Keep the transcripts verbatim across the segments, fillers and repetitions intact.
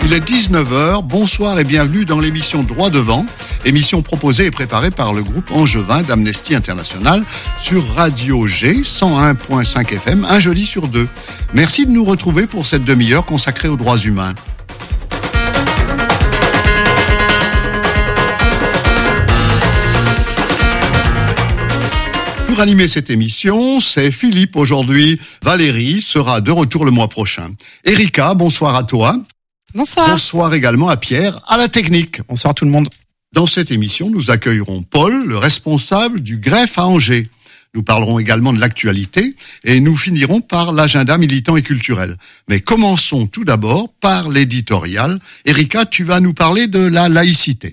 Il est dix-neuf heures, bonsoir et bienvenue dans l'émission Droit Devant, émission proposée et préparée par le groupe angevin d'Amnesty International sur Radio G cent un virgule cinq F M, un jeudi sur deux. Merci de nous retrouver pour cette demi-heure consacrée aux droits humains. Pour animer cette émission, c'est Philippe aujourd'hui. Valérie sera de retour le mois prochain. Erika, bonsoir à toi. Bonsoir. Bonsoir également à Pierre, à la technique. Bonsoir tout le monde. Dans cette émission, nous accueillerons Paul, le responsable du greffe à Angers. Nous parlerons également de l'actualité et nous finirons par l'agenda militant et culturel. Mais commençons tout d'abord par l'éditorial. Erika, tu vas nous parler de la laïcité.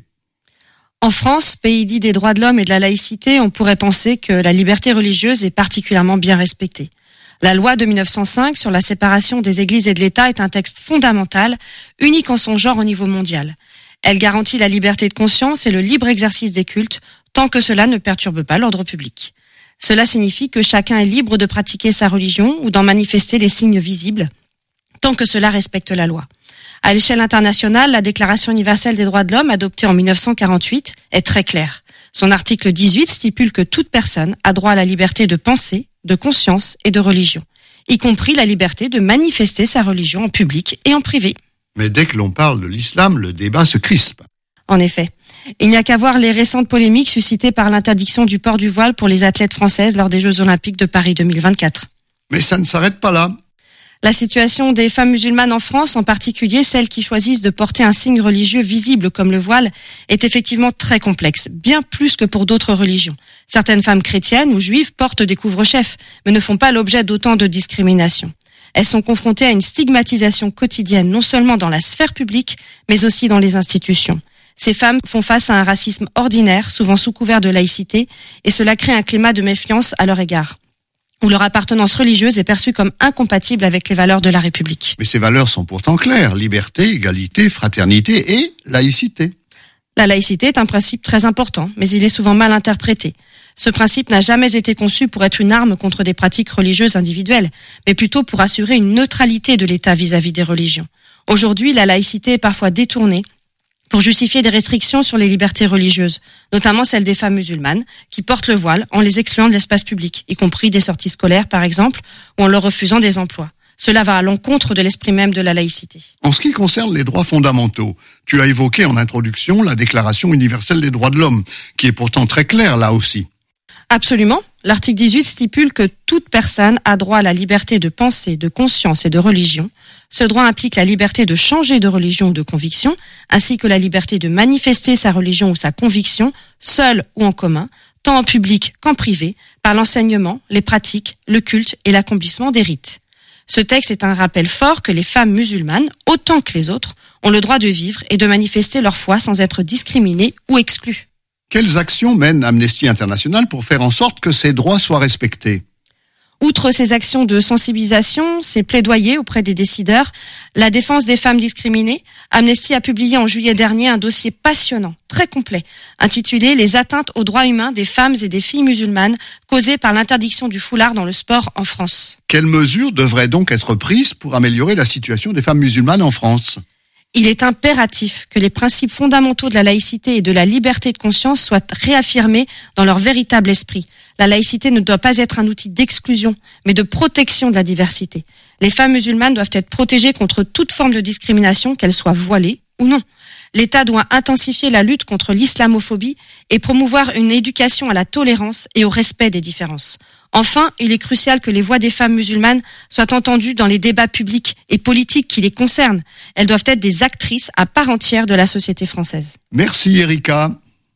En France, pays dit des droits de l'homme et de la laïcité, on pourrait penser que la liberté religieuse est particulièrement bien respectée. La loi de mille neuf cent cinq sur la séparation des églises et de l'État est un texte fondamental, unique en son genre au niveau mondial. Elle garantit la liberté de conscience et le libre exercice des cultes, tant que cela ne perturbe pas l'ordre public. Cela signifie que chacun est libre de pratiquer sa religion ou d'en manifester les signes visibles, tant que cela respecte la loi. À l'échelle internationale, la Déclaration universelle des droits de l'homme, adoptée en mille neuf cent quarante-huit, est très claire. Son article dix-huit stipule que toute personne a droit à la liberté de pensée, de conscience et de religion, y compris la liberté de manifester sa religion en public et en privé. Mais dès que l'on parle de l'islam, le débat se crispe. En effet, il n'y a qu'à voir les récentes polémiques suscitées par l'interdiction du port du voile pour les athlètes françaises lors des Jeux Olympiques de Paris deux mille vingt-quatre. Mais ça ne s'arrête pas là. La situation des femmes musulmanes en France, en particulier celles qui choisissent de porter un signe religieux visible comme le voile, est effectivement très complexe, bien plus que pour d'autres religions. Certaines femmes chrétiennes ou juives portent des couvre-chefs, mais ne font pas l'objet d'autant de discrimination. Elles sont confrontées à une stigmatisation quotidienne, non seulement dans la sphère publique, mais aussi dans les institutions. Ces femmes font face à un racisme ordinaire, souvent sous couvert de laïcité, et cela crée un climat de méfiance à leur égard, où leur appartenance religieuse est perçue comme incompatible avec les valeurs de la République. Mais ces valeurs sont pourtant claires, liberté, égalité, fraternité et laïcité. La laïcité est un principe très important, mais il est souvent mal interprété. Ce principe n'a jamais été conçu pour être une arme contre des pratiques religieuses individuelles, mais plutôt pour assurer une neutralité de l'État vis-à-vis des religions. Aujourd'hui, la laïcité est parfois détournée pour justifier des restrictions sur les libertés religieuses, notamment celles des femmes musulmanes, qui portent le voile en les excluant de l'espace public, y compris des sorties scolaires par exemple, ou en leur refusant des emplois. Cela va à l'encontre de l'esprit même de la laïcité. En ce qui concerne les droits fondamentaux, tu as évoqué en introduction la Déclaration universelle des droits de l'homme, qui est pourtant très claire là aussi. Absolument. L'article dix-huit stipule que toute personne a droit à la liberté de pensée, de conscience et de religion. Ce droit implique la liberté de changer de religion ou de conviction, ainsi que la liberté de manifester sa religion ou sa conviction, seule ou en commun, tant en public qu'en privé, par l'enseignement, les pratiques, le culte et l'accomplissement des rites. Ce texte est un rappel fort que les femmes musulmanes, autant que les autres, ont le droit de vivre et de manifester leur foi sans être discriminées ou exclues. Quelles actions mène Amnesty International pour faire en sorte que ces droits soient respectés ? Outre ces actions de sensibilisation, ces plaidoyers auprès des décideurs, la défense des femmes discriminées, Amnesty a publié en juillet dernier un dossier passionnant, très complet, intitulé « Les atteintes aux droits humains des femmes et des filles musulmanes causées par l'interdiction du foulard dans le sport en France ». Quelles mesures devraient donc être prises pour améliorer la situation des femmes musulmanes en France ? Il est impératif que les principes fondamentaux de la laïcité et de la liberté de conscience soient réaffirmés dans leur véritable esprit. La laïcité ne doit pas être un outil d'exclusion, mais de protection de la diversité. Les femmes musulmanes doivent être protégées contre toute forme de discrimination, qu'elle soit voilée ou non. L'État doit intensifier la lutte contre l'islamophobie et promouvoir une éducation à la tolérance et au respect des différences. Enfin, il est crucial que les voix des femmes musulmanes soient entendues dans les débats publics et politiques qui les concernent. Elles doivent être des actrices à part entière de la société française. Merci Erika.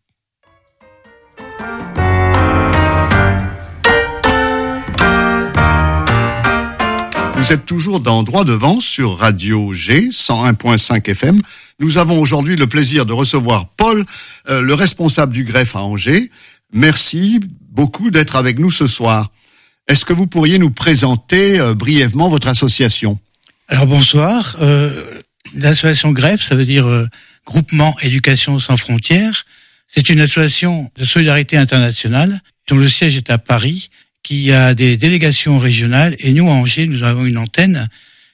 Vous êtes toujours dans Droit Devant sur Radio G cent un virgule cinq F M. Nous avons aujourd'hui le plaisir de recevoir Paul, euh, le responsable du greffe à Angers. Merci beaucoup d'être avec nous ce soir. Est-ce que vous pourriez nous présenter euh, brièvement votre association ? Alors bonsoir. Euh, l'association greffe, ça veut dire euh, Groupement Éducation Sans Frontières. C'est une association de solidarité internationale dont le siège est à Paris, qui a des délégations régionales, et nous, à Angers, nous avons une antenne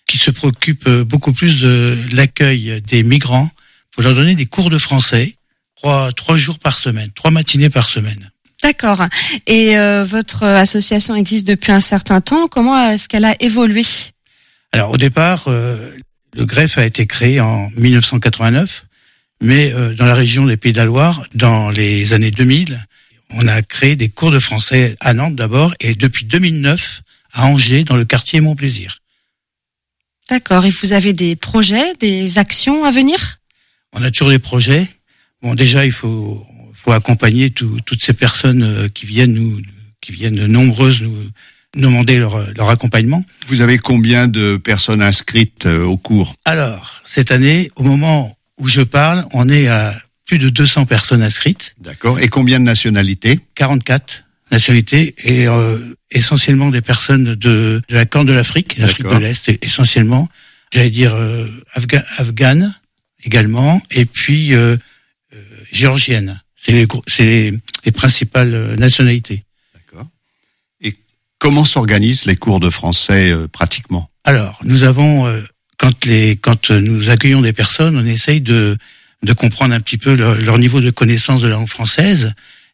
qui se préoccupe beaucoup plus de l'accueil des migrants pour leur donner des cours de français, trois, trois jours par semaine, trois matinées par semaine. D'accord. Et euh, votre association existe depuis un certain temps. Comment est-ce qu'elle a évolué ? Alors au départ, euh, le greffe a été créé en dix-neuf cent quatre-vingt-neuf, mais euh, dans la région des Pays de la Loire, dans les années deux mille, on a créé des cours de français à Nantes d'abord, et depuis deux mille neuf à Angers, dans le quartier Montplaisir. D'accord. Et vous avez des projets, des actions à venir ? On a toujours des projets. Bon, déjà, il faut, faut accompagner tout, toutes ces personnes qui viennent nous, qui viennent nombreuses nous, nous demander leur, leur accompagnement. Vous avez combien de personnes inscrites au cours ? Alors, cette année, au moment où je parle, on est à plus de deux cents personnes inscrites. D'accord. Et combien de nationalités ? quarante-quatre nationalités, et euh, essentiellement des personnes de, de la Corne de l'Afrique, l'Afrique de l'Est, essentiellement, j'allais dire euh, Afga, afghane également, et puis euh, euh, géorgienne. C'est les, c'est les, les principales nationalités. D'accord. Et comment s'organisent les cours de français euh, pratiquement ? Alors, nous avons, euh, quand les, quand nous accueillons des personnes, on essaye de de comprendre un petit peu leur, leur niveau de connaissance de la langue française,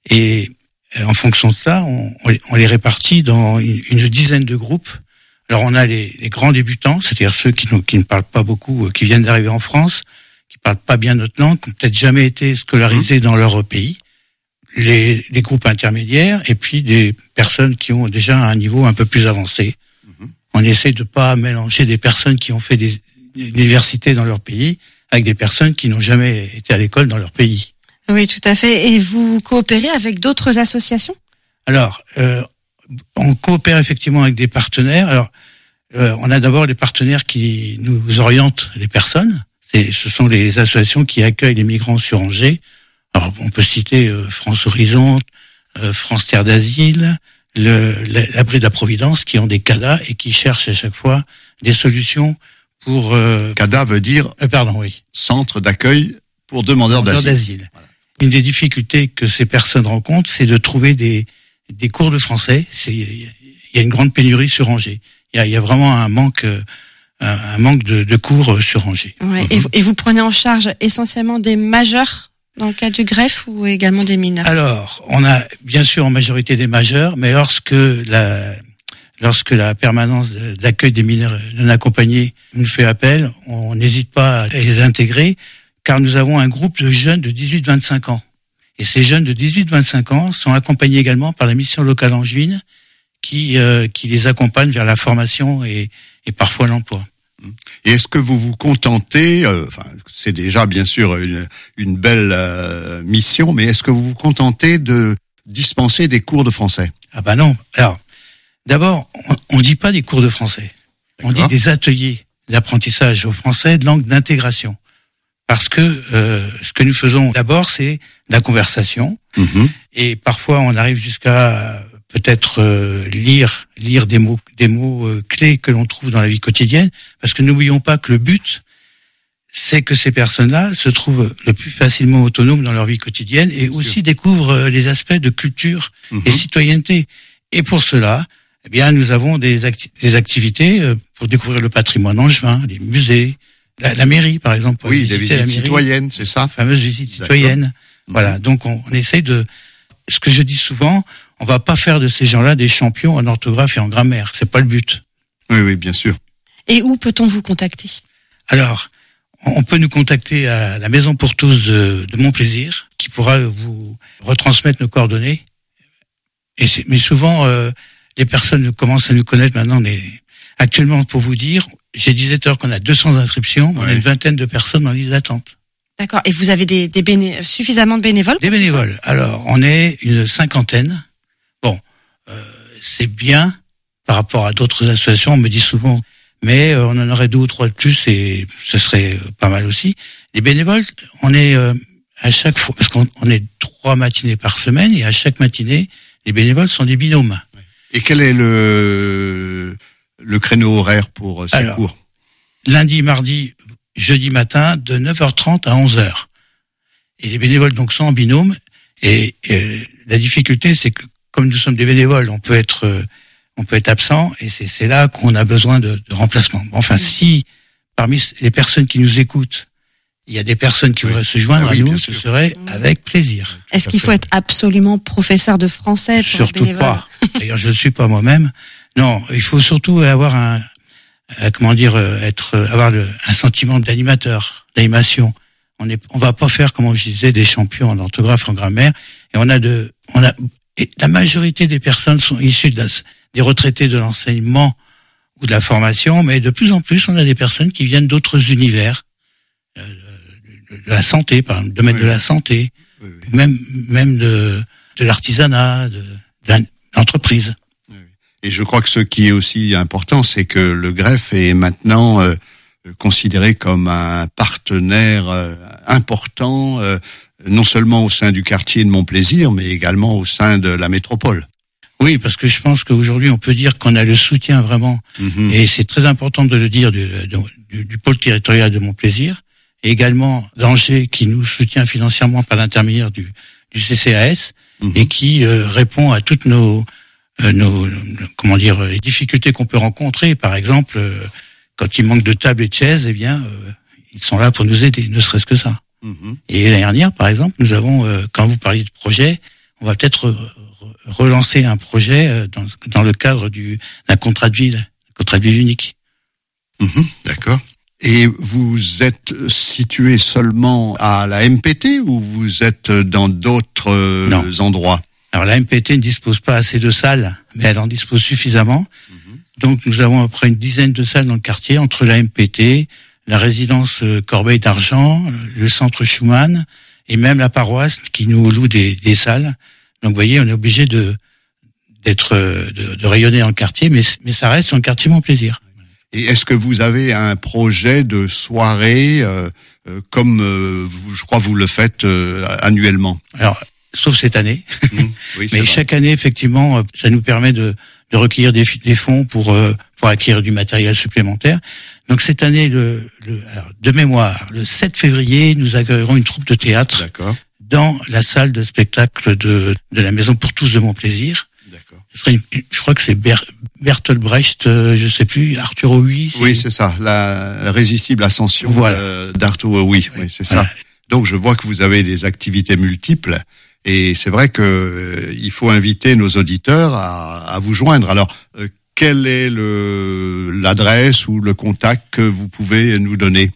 et en fonction de ça, on, on les répartit dans une, une dizaine de groupes. Alors on a les, les grands débutants, c'est-à-dire ceux qui, qui ne parlent pas beaucoup, qui viennent d'arriver en France, qui parlent pas bien notre langue, qui n'ont peut-être jamais été scolarisés mmh. dans leur pays. Les, les groupes intermédiaires, et puis des personnes qui ont déjà un niveau un peu plus avancé. Mmh. On essaie de pas mélanger des personnes qui ont fait des, des universités dans leur pays avec des personnes qui n'ont jamais été à l'école dans leur pays. Oui, tout à fait. Et vous coopérez avec d'autres associations ? Alors, euh, on coopère effectivement avec des partenaires. Alors, euh, on a d'abord les partenaires qui nous orientent les personnes. C'est, ce sont les associations qui accueillent les migrants sur Angers. Alors, on peut citer euh, France Horizon, euh, France Terre d'Asile, le, l'Abri de la Providence, qui ont des C A D A et qui cherchent à chaque fois des solutions pour... Euh, C A D A veut dire euh, pardon, oui. Centre d'accueil pour demandeurs d'asile. d'asile. Voilà. Une des difficultés que ces personnes rencontrent, c'est de trouver des, des cours de français. C'est, il y a une grande pénurie sur Angers. Il y a, il y a vraiment un manque, un, un manque de, de cours sur Angers. Ouais, mm-hmm. et, vous, et vous prenez en charge essentiellement des majeurs dans le cas du greffe ou également des mineurs ? Alors, on a bien sûr en majorité des majeurs, mais lorsque la, lorsque la permanence d'accueil des mineurs non accompagnés nous fait appel, on n'hésite pas à les intégrer, car nous avons un groupe de jeunes de dix-huit à vingt-cinq ans. Et ces jeunes de dix-huit à vingt-cinq ans sont accompagnés également par la mission locale angevine qui euh, qui les accompagne vers la formation et, et parfois l'emploi. Et est-ce que vous vous contentez, euh, enfin c'est déjà bien sûr une, une belle euh, mission, mais est-ce que vous vous contentez de dispenser des cours de français ? Ah ben non. Alors, d'abord, on ne dit pas des cours de français. D'accord. On dit des ateliers d'apprentissage au français de langue d'intégration. Parce que euh, ce que nous faisons d'abord, c'est la conversation, mmh. et parfois on arrive jusqu'à peut-être euh, lire lire des mots des mots euh, clés que l'on trouve dans la vie quotidienne. Parce que n'oublions pas que le but, c'est que ces personnes-là se trouvent le plus facilement autonomes dans leur vie quotidienne et aussi découvrent les aspects de culture mmh. et citoyenneté. Et pour cela, eh bien, nous avons des, acti- des activités pour découvrir le patrimoine angevin, les musées. La, la mairie, par exemple. Oui, des visites citoyennes, c'est ça. Fameuse visite citoyenne. D'accord. Voilà. Donc, on, on essaye de, ce que je dis souvent, on va pas faire de ces gens-là des champions en orthographe et en grammaire. C'est pas le but. Oui, oui, bien sûr. Et où peut-on vous contacter ? Alors, on peut nous contacter à la Maison pour tous de, de Montplaisir, qui pourra vous retransmettre nos coordonnées. Et c'est, mais souvent, euh, les personnes commencent à nous connaître maintenant, mais actuellement, pour vous dire, j'ai dix-sept heures qu'on a deux cents inscriptions, ouais. On a une vingtaine de personnes en liste d'attente. D'accord. Et vous avez des, des béné- suffisamment de bénévoles? Des bénévoles. Alors, on est une cinquantaine. Bon, euh, c'est bien par rapport à d'autres associations. On me dit souvent, mais euh, on en aurait deux ou trois de plus et ce serait euh, pas mal aussi. Les bénévoles, on est euh, à chaque fois, parce qu'on on est trois matinées par semaine et à chaque matinée, les bénévoles sont des binômes. Et quel est le le créneau horaire pour ces Alors, cours? Lundi, mardi, jeudi matin, de neuf heures trente à onze heures. Et les bénévoles donc sont en binôme. Et, et la difficulté, c'est que comme nous sommes des bénévoles, on peut être euh, on peut être absent, et c'est, c'est là qu'on a besoin de, de remplacement. Enfin, si parmi les personnes qui nous écoutent, il y a des personnes qui oui. voudraient se joindre ah oui, à nous, ce serait avec plaisir. Est-ce qu'il faut être absolument professeur de français pour Surtout pas. D'ailleurs, je ne le suis pas moi-même. Non, il faut surtout avoir un, euh, comment dire, euh, être, euh, avoir le, un sentiment d'animateur, d'animation. On est, on va pas faire, comme je disais, des champions en orthographe, en grammaire. Et on a de, on a, et la majorité des personnes sont issues de la, des retraités de l'enseignement ou de la formation, mais de plus en plus, on a des personnes qui viennent d'autres univers. Euh, de la santé, par exemple, le domaine oui. de la santé, oui, oui. même même de de l'artisanat, de, de l'entreprise. Oui. Et je crois que ce qui est aussi important, c'est que le greffe est maintenant euh, considéré comme un partenaire euh, important, euh, non seulement au sein du quartier de Montplaisir, mais également au sein de la métropole. Oui, parce que je pense qu'aujourd'hui, on peut dire qu'on a le soutien vraiment, mm-hmm. et c'est très important de le dire, du, du, du pôle territorial de Montplaisir. Et également d'Angers qui nous soutient financièrement par l'intermédiaire du, du C C A S mmh. et qui euh, répond à toutes nos, euh, nos, nos comment dire les difficultés qu'on peut rencontrer. Par exemple, euh, quand il manque de tables et de chaises, eh bien euh, ils sont là pour nous aider, ne serait-ce que ça. Mmh. Et l'année dernière, par exemple, nous avons, euh, quand vous parliez de projet, on va peut-être re- relancer un projet euh, dans, dans le cadre du d'un contrat de ville, un contrat de ville unique. Mmh. D'accord. Et vous êtes situé seulement à la M P T ou vous êtes dans d'autres non. endroits? Alors la M P T ne dispose pas assez de salles, mais elle en dispose suffisamment. Mm-hmm. Donc nous avons à peu près une dizaine de salles dans le quartier, entre la M P T, la résidence Corbeil d'Argent, le centre Schumann et même la paroisse qui nous loue des, des salles. Donc vous voyez, on est obligé de d'être de, de rayonner dans le quartier, mais mais ça reste dans le quartier Montplaisir. Et est-ce que vous avez un projet de soirée euh, euh, comme euh, vous, je crois vous le faites euh, annuellement? Alors, sauf cette année. Mmh, oui, mais chaque vrai. année, effectivement, ça nous permet de, de recueillir des, des fonds pour euh, pour acquérir du matériel supplémentaire. Donc cette année, le, le alors, de mémoire, le sept février, nous accueillerons une troupe de théâtre D'accord. dans la salle de spectacle de de la Maison pour tous de Montplaisir. D'accord. Ce serait une, je crois que c'est Ber, Bertolt Brecht, euh, je sais plus, Arthur Huy. Oui, c'est ça, la, la résistible ascension voilà. euh, d'Arthur Huy. Oui, c'est voilà. ça. Donc je vois que vous avez des activités multiples et c'est vrai que euh, il faut inviter nos auditeurs à, à vous joindre. Alors, euh, quelle est le l'adresse ou le contact que vous pouvez nous donner?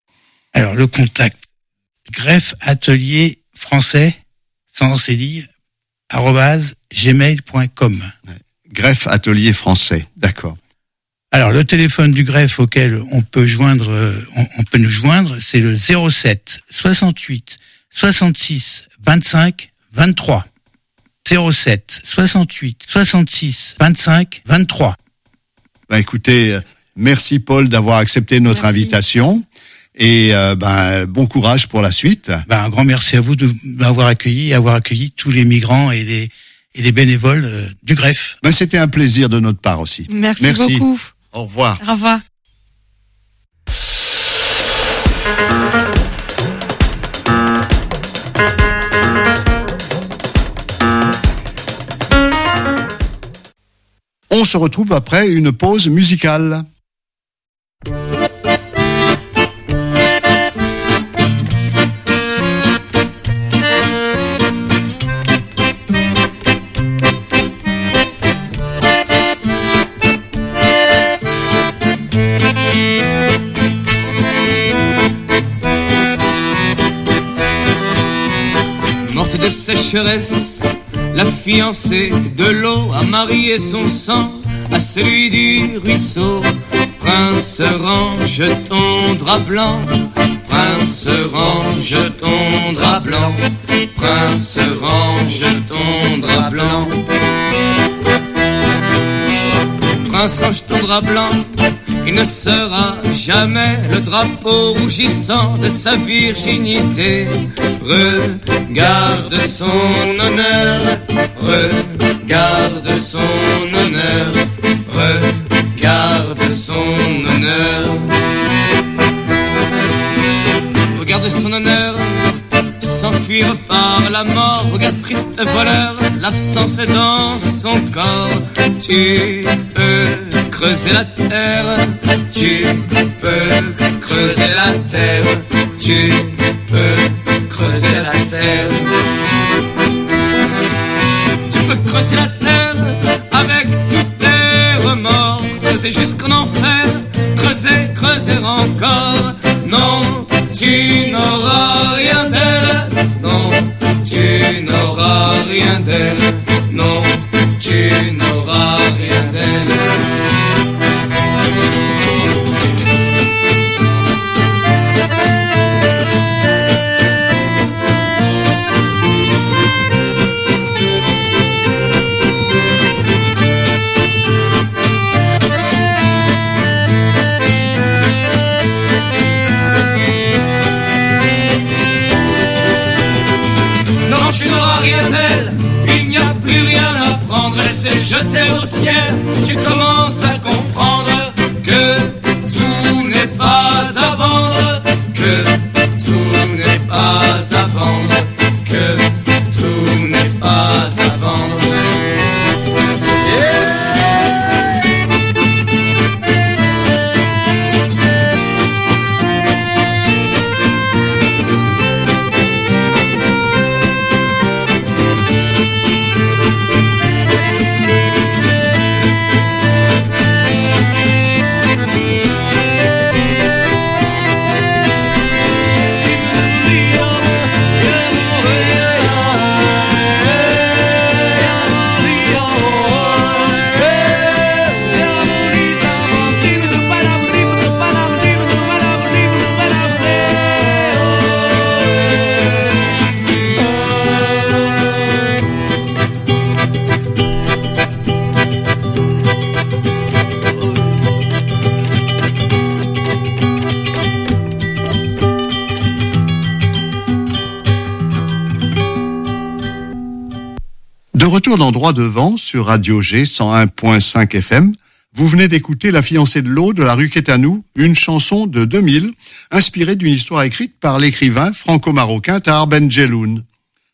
Alors le contact greffe atelier français sans cédille arobase gmail point com. Greffe atelier français, d'accord. Alors le téléphone du greffe auquel on peut joindre, on, on peut nous joindre, c'est le zéro sept soixante-huit soixante-six vingt-cinq vingt-trois. zéro sept soixante-huit soixante-six vingt-cinq vingt-trois. Ben écoutez, merci Paul d'avoir accepté notre merci. invitation. Et euh, ben bon courage pour la suite. Ben un grand merci à vous de m'avoir accueilli et avoir accueilli tous les migrants et les et les bénévoles euh, du greffe. Ben c'était un plaisir de notre part aussi. Merci, merci. beaucoup. Au revoir. Au revoir. On se retrouve après une pause musicale. Morte de sécheresse, la fiancée de l'eau a marié son sang à celui du ruisseau. Prince, range ton drap blanc. Prince, range ton drap blanc. Prince, range ton drap blanc. Prince, range ton drap blanc. Il ne sera jamais le drapeau rougissant de sa virginité. Regarde son honneur, regarde son honneur, regarde son honneur. Regarde son honneur s'enfuir finir par la mort. Regarde, triste voleur, l'absence est dans son corps. Tu peux creuser la terre, tu peux creuser la terre, tu peux creuser la terre. Tu peux creuser la terre avec tous tes remords, creuser jusqu'en enfer, creuser, creuser encore. Non, tu n'auras rien d'elle, non, tu n'auras rien d'elle, non, tu n'auras rien d'elle. Il n'y a plus rien à prendre, elle s'est jetée au ciel. Tu commences à comprendre que tout n'est pas à vendre, que tout n'est pas à vendre, que tout n'est pas à vendre. Retour dans Droit devant sur Radio G cent un point cinq F M. Vous venez d'écouter La fiancée de l'eau de la rue Quétanou, une chanson de deux mille, inspirée d'une histoire écrite par l'écrivain franco-marocain Tahar Ben Jelloun.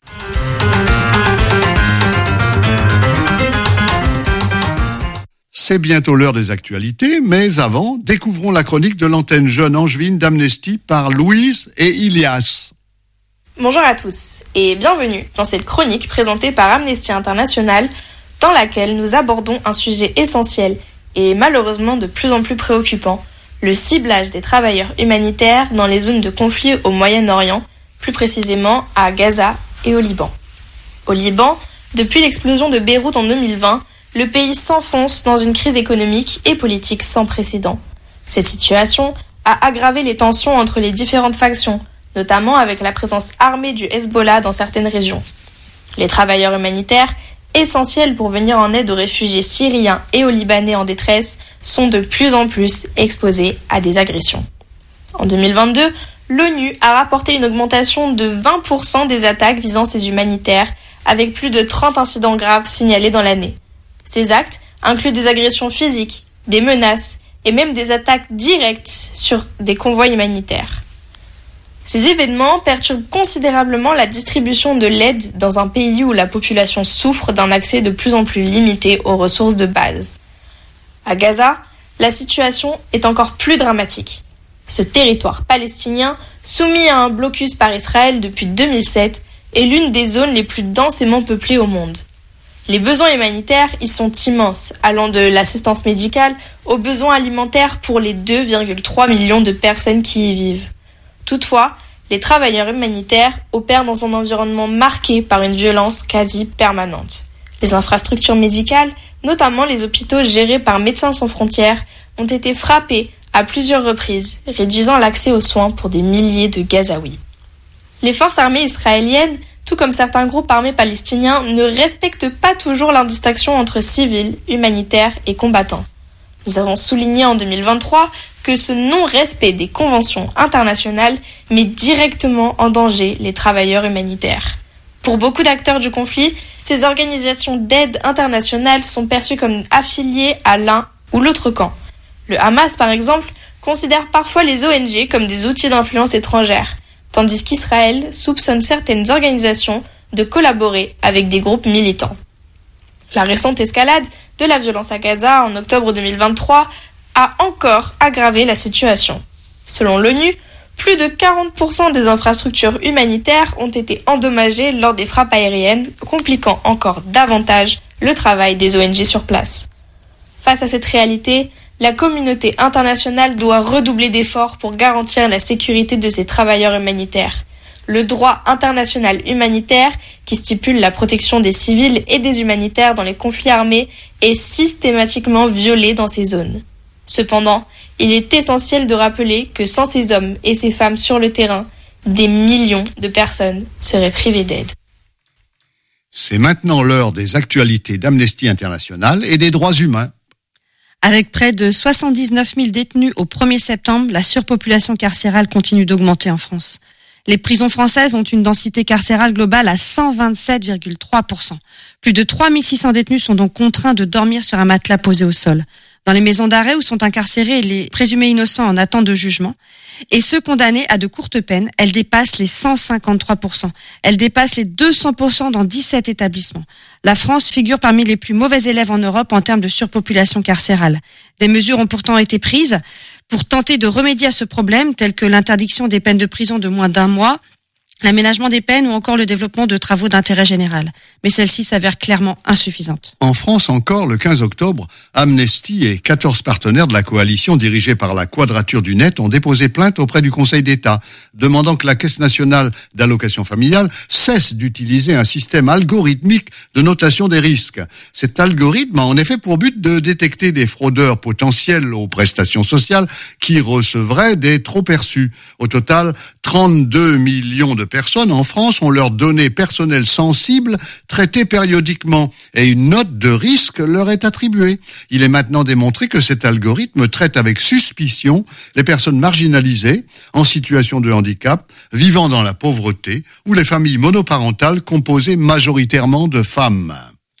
C'est bientôt l'heure des actualités, mais avant, découvrons la chronique de l'antenne jeune angevine d'Amnesty par Louise et Ilias. Bonjour à tous et bienvenue dans cette chronique présentée par Amnesty International dans laquelle nous abordons un sujet essentiel et malheureusement de plus en plus préoccupant, le ciblage des travailleurs humanitaires dans les zones de conflit au Moyen-Orient, plus précisément à Gaza et au Liban. Au Liban, depuis l'explosion de Beyrouth en deux mille vingt, le pays s'enfonce dans une crise économique et politique sans précédent. Cette situation a aggravé les tensions entre les différentes factions, notamment avec la présence armée du Hezbollah dans certaines régions. Les travailleurs humanitaires, essentiels pour venir en aide aux réfugiés syriens et aux Libanais en détresse, sont de plus en plus exposés à des agressions. En deux mille vingt-deux, l'ONU a rapporté une augmentation de vingt pour cent des attaques visant ces humanitaires, avec plus de trente incidents graves signalés dans l'année. Ces actes incluent des agressions physiques, des menaces et même des attaques directes sur des convois humanitaires. Ces événements perturbent considérablement la distribution de l'aide dans un pays où la population souffre d'un accès de plus en plus limité aux ressources de base. À Gaza, la situation est encore plus dramatique. Ce territoire palestinien, soumis à un blocus par Israël depuis deux mille sept, est l'une des zones les plus densément peuplées au monde. Les besoins humanitaires y sont immenses, allant de l'assistance médicale aux besoins alimentaires pour les deux virgule trois millions de personnes qui y vivent. Toutefois, les travailleurs humanitaires opèrent dans un environnement marqué par une violence quasi permanente. Les infrastructures médicales, notamment les hôpitaux gérés par Médecins sans frontières, ont été frappés à plusieurs reprises, réduisant l'accès aux soins pour des milliers de Gazaouis. Les forces armées israéliennes, tout comme certains groupes armés palestiniens, ne respectent pas toujours l'indistinction entre civils, humanitaires et combattants. Nous avons souligné en deux mille vingt-trois que ce non-respect des conventions internationales met directement en danger les travailleurs humanitaires. Pour beaucoup d'acteurs du conflit, ces organisations d'aide internationale sont perçues comme affiliées à l'un ou l'autre camp. Le Hamas, par exemple, considère parfois les O N G comme des outils d'influence étrangère. tandis qu'Israël soupçonne certaines organisations de collaborer avec des groupes militants. La récente escalade de la violence à Gaza en octobre deux mille vingt-trois a encore aggravé la situation. Selon l'ONU, plus de quarante pour cent des infrastructures humanitaires ont été endommagées lors des frappes aériennes, compliquant encore davantage le travail des O N G sur place. Face à cette réalité, la communauté internationale doit redoubler d'efforts pour garantir la sécurité de ces travailleurs humanitaires. Le droit international humanitaire, qui stipule la protection des civils et des humanitaires dans les conflits armés, est systématiquement violé dans ces zones. Cependant, il est essentiel de rappeler que sans ces hommes et ces femmes sur le terrain, des millions de personnes seraient privées d'aide. C'est maintenant l'heure des actualités d'Amnesty International et des droits humains. Avec près de soixante-dix-neuf mille détenus au premier septembre, la surpopulation carcérale continue d'augmenter en France. Les prisons françaises ont une densité carcérale globale à cent vingt-sept virgule trois pour cent. Plus de trois mille six cents détenus sont donc contraints de dormir sur un matelas posé au sol. Dans les maisons d'arrêt où sont incarcérés les présumés innocents en attente de jugement, et ceux condamnés à de courtes peines, elles dépassent les cent cinquante-trois pour cent. Elles dépassent les deux cents pour cent dans dix-sept établissements. La France figure parmi les plus mauvais élèves en Europe en termes de surpopulation carcérale. Des mesures ont pourtant été prises pour tenter de remédier à ce problème, telles que l'interdiction des peines de prison de moins d'un mois, l'aménagement des peines ou encore le développement de travaux d'intérêt général. Mais celle-ci s'avère clairement insuffisante. En France encore, le quinze octobre, Amnesty et quatorze partenaires de la coalition dirigée par la Quadrature du Net ont déposé plainte auprès du Conseil d'État, demandant que la Caisse nationale d'allocation familiale cesse d'utiliser un système algorithmique de notation des risques. Cet algorithme a en effet pour but de détecter des fraudeurs potentiels aux prestations sociales qui recevraient des trop-perçus. Au total, trente-deux millions de personnes en France ont leurs données personnelles sensibles traitées périodiquement et une note de risque leur est attribuée. Il est maintenant démontré que cet algorithme traite avec suspicion les personnes marginalisées, en situation de handicap, vivant dans la pauvreté ou les familles monoparentales composées majoritairement de femmes.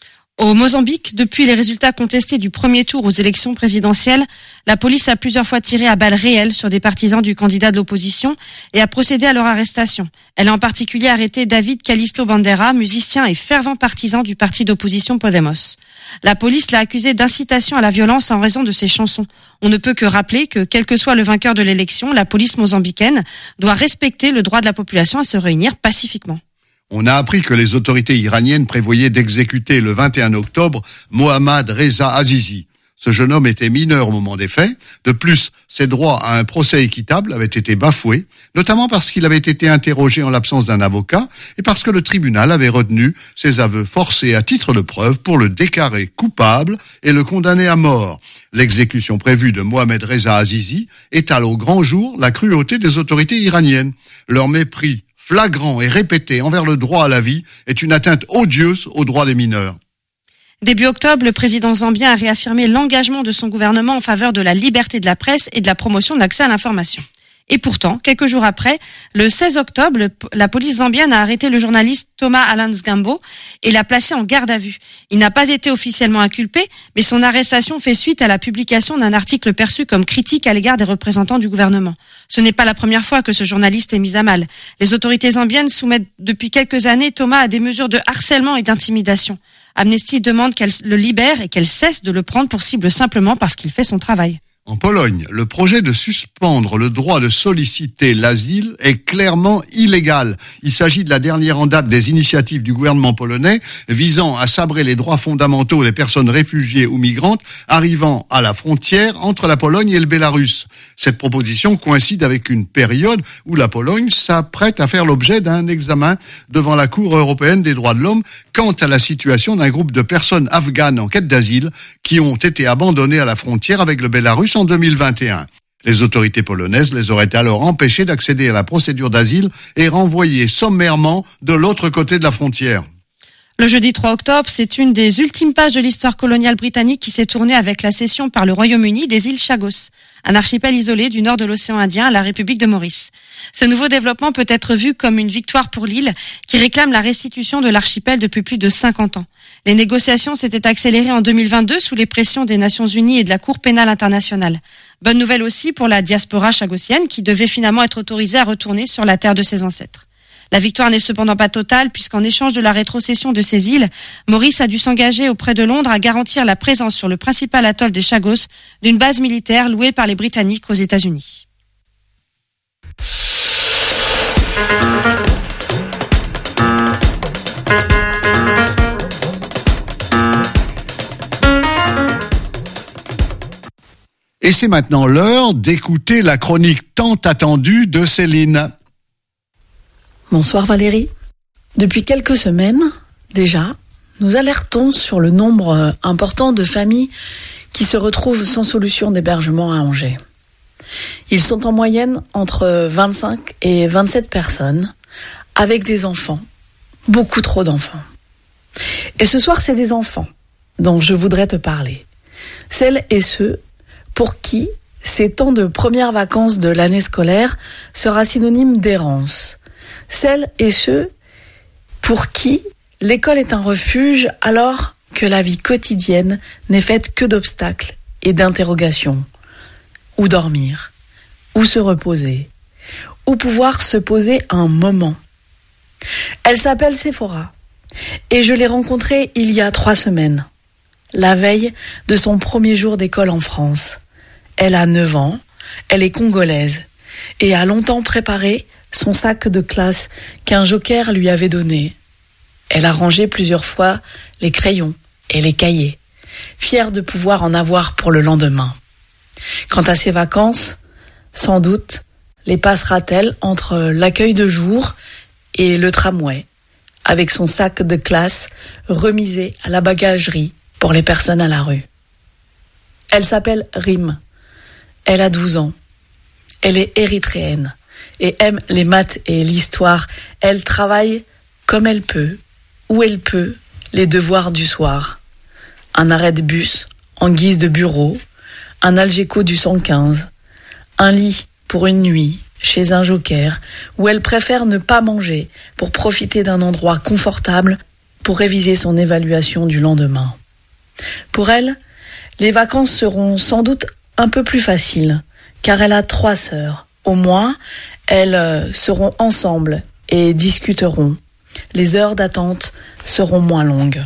Au Mozambique, depuis les résultats contestés du premier tour aux élections présidentielles, la police a plusieurs fois tiré à balles réelles sur des partisans du candidat de l'opposition et a procédé à leur arrestation. Elle a en particulier arrêté David Calixto Bandeira, musicien et fervent partisan du parti d'opposition Podemos. La police l'a accusé d'incitation à la violence en raison de ses chansons. On ne peut que rappeler que, quel que soit le vainqueur de l'élection, la police mozambicaine doit respecter le droit de la population à se réunir pacifiquement. On a appris que les autorités iraniennes prévoyaient d'exécuter le vingt et un octobre Mohammad Reza Azizi. Ce jeune homme était mineur au moment des faits. De plus, ses droits à un procès équitable avaient été bafoués, notamment parce qu'il avait été interrogé en l'absence d'un avocat et parce que le tribunal avait retenu ses aveux forcés à titre de preuve pour le déclarer coupable et le condamner à mort. L'exécution prévue de Mohammad Reza Azizi étale au grand jour la cruauté des autorités iraniennes. Leur mépris flagrant et répété envers le droit à la vie est une atteinte odieuse aux droits des mineurs. Début octobre, le président zambien a réaffirmé l'engagement de son gouvernement en faveur de la liberté de la presse et de la promotion de l'accès à l'information. Et pourtant, quelques jours après, le seize octobre, le, la police zambienne a arrêté le journaliste Thomas Alansgambo et l'a placé en garde à vue. Il n'a pas été officiellement inculpé, mais son arrestation fait suite à la publication d'un article perçu comme critique à l'égard des représentants du gouvernement. Ce n'est pas la première fois que ce journaliste est mis à mal. Les autorités zambiennes soumettent depuis quelques années Thomas à des mesures de harcèlement et d'intimidation. Amnesty demande qu'elle le libère et qu'elle cesse de le prendre pour cible simplement parce qu'il fait son travail. En Pologne, le projet de suspendre le droit de solliciter l'asile est clairement illégal. Il s'agit de la dernière en date des initiatives du gouvernement polonais visant à sabrer les droits fondamentaux des personnes réfugiées ou migrantes arrivant à la frontière entre la Pologne et le Bélarus. Cette proposition coïncide avec une période où la Pologne s'apprête à faire l'objet d'un examen devant la Cour européenne des droits de l'homme quant à la situation d'un groupe de personnes afghanes en quête d'asile qui ont été abandonnées à la frontière avec le Bélarus en deux mille vingt et un. Les autorités polonaises les auraient alors empêchés d'accéder à la procédure d'asile et renvoyés sommairement de l'autre côté de la frontière. Le jeudi trois octobre, c'est une des ultimes pages de l'histoire coloniale britannique qui s'est tournée avec la cession par le Royaume-Uni des îles Chagos, un archipel isolé du nord de l'océan Indien à la République de Maurice. Ce nouveau développement peut être vu comme une victoire pour l'île qui réclame la restitution de l'archipel depuis plus de cinquante ans. Les négociations s'étaient accélérées en deux mille vingt-deux sous les pressions des Nations Unies et de la Cour pénale internationale. Bonne nouvelle aussi pour la diaspora chagosienne qui devait finalement être autorisée à retourner sur la terre de ses ancêtres. La victoire n'est cependant pas totale puisqu'en échange de la rétrocession de ces îles, Maurice a dû s'engager auprès de Londres à garantir la présence sur le principal atoll des Chagos d'une base militaire louée par les Britanniques aux États-Unis. Et c'est maintenant l'heure d'écouter la chronique tant attendue de Céline. Bonsoir Valérie. Depuis quelques semaines, déjà, nous alertons sur le nombre important de familles qui se retrouvent sans solution d'hébergement à Angers. Ils sont en moyenne entre vingt-cinq et vingt-sept personnes, avec des enfants, beaucoup trop d'enfants. Et ce soir, c'est des enfants dont je voudrais te parler. Celles et ceux pour qui ces temps de premières vacances de l'année scolaire sera synonyme d'errance. Celles et ceux pour qui l'école est un refuge alors que la vie quotidienne n'est faite que d'obstacles et d'interrogations. Où dormir, où se reposer, où pouvoir se poser un moment. Elle s'appelle Sephora et je l'ai rencontrée il y a trois semaines, la veille de son premier jour d'école en France. Elle a neuf ans, elle est congolaise et a longtemps préparé son sac de classe qu'un joker lui avait donné. Elle a rangé plusieurs fois les crayons et les cahiers, fière de pouvoir en avoir pour le lendemain. Quant à ses vacances, sans doute les passera-t-elle entre l'accueil de jour et le tramway, avec son sac de classe remisé à la bagagerie pour les personnes à la rue. Elle s'appelle Rim. Elle a douze ans. Elle est érythréenne et aime les maths et l'histoire. Elle travaille comme elle peut, où elle peut, les devoirs du soir. Un arrêt de bus en guise de bureau, un Algeco du cent quinze, un lit pour une nuit chez un joker où elle préfère ne pas manger pour profiter d'un endroit confortable pour réviser son évaluation du lendemain. Pour elle, les vacances seront sans doute un peu plus faciles car elle a trois sœurs. Au moins, elles seront ensemble et discuteront. Les heures d'attente seront moins longues.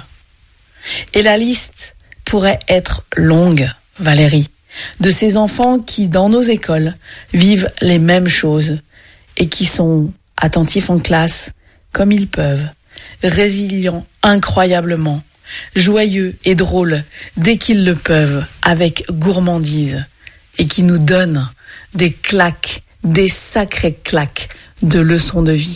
Et la liste pourrait être longue, Valérie, de ces enfants qui, dans nos écoles, vivent les mêmes choses et qui sont attentifs en classe, comme ils peuvent, résilients incroyablement, joyeux et drôles dès qu'ils le peuvent, avec gourmandise, et qui nous donnent des claques, des sacrées claques de leçons de vie.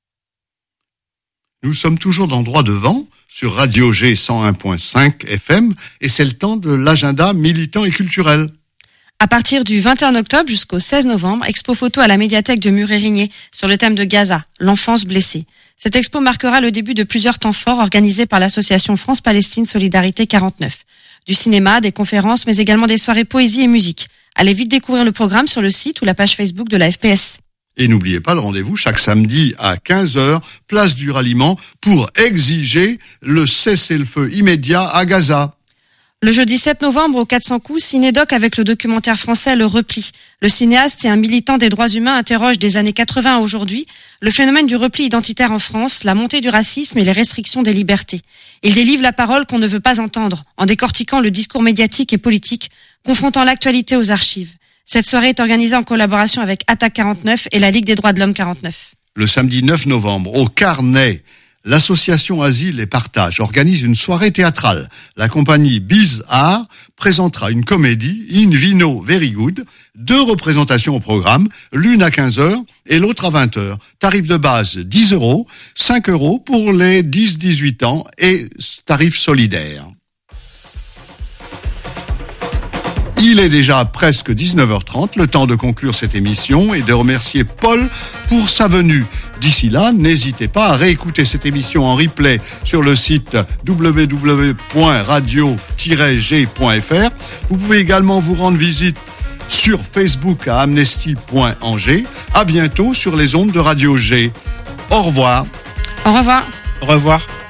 Nous sommes toujours dans Droit devant sur Radio G cent un point cinq F M et c'est le temps de l'agenda militant et culturel. À partir du vingt et un octobre jusqu'au seize novembre, expo photo à la médiathèque de Mur-Érigné sur le thème de Gaza, l'enfance blessée. Cette expo marquera le début de plusieurs temps forts organisés par l'association France-Palestine Solidarité quarante-neuf. Du cinéma, des conférences, mais également des soirées poésie et musique. Allez vite découvrir le programme sur le site ou la page Facebook de la F P S. Et n'oubliez pas le rendez-vous chaque samedi à quinze heures, place du Ralliement, pour exiger le cessez-le-feu immédiat à Gaza. Le jeudi sept novembre, au quatre cents coups, Cinédoc avec le documentaire français Le Repli. Le cinéaste et un militant des droits humains interroge des années quatre-vingts à aujourd'hui le phénomène du repli identitaire en France, la montée du racisme et les restrictions des libertés. Il délivre la parole qu'on ne veut pas entendre, en décortiquant le discours médiatique et politique, confrontant l'actualité aux archives. Cette soirée est organisée en collaboration avec Attaque quarante-neuf et la Ligue des droits de l'homme quarante-neuf. Le samedi neuf novembre, au Carnet, l'association Asile et Partage organise une soirée théâtrale. La compagnie Biz Art présentera une comédie, In Vino Very Good, deux représentations au programme, l'une à quinze heures et l'autre à vingt heures. Tarif de base dix euros, cinq euros pour les dix dix-huit ans et tarif solidaire. Il est déjà presque dix-neuf heures trente, le temps de conclure cette émission et de remercier Paul pour sa venue. D'ici là, n'hésitez pas à réécouter cette émission en replay sur le site w w w point radio tiret g point f r. Vous pouvez également vous rendre visite sur Facebook à amnesty point angers. À bientôt sur les ondes de Radio G. Au revoir. Au revoir. Au revoir.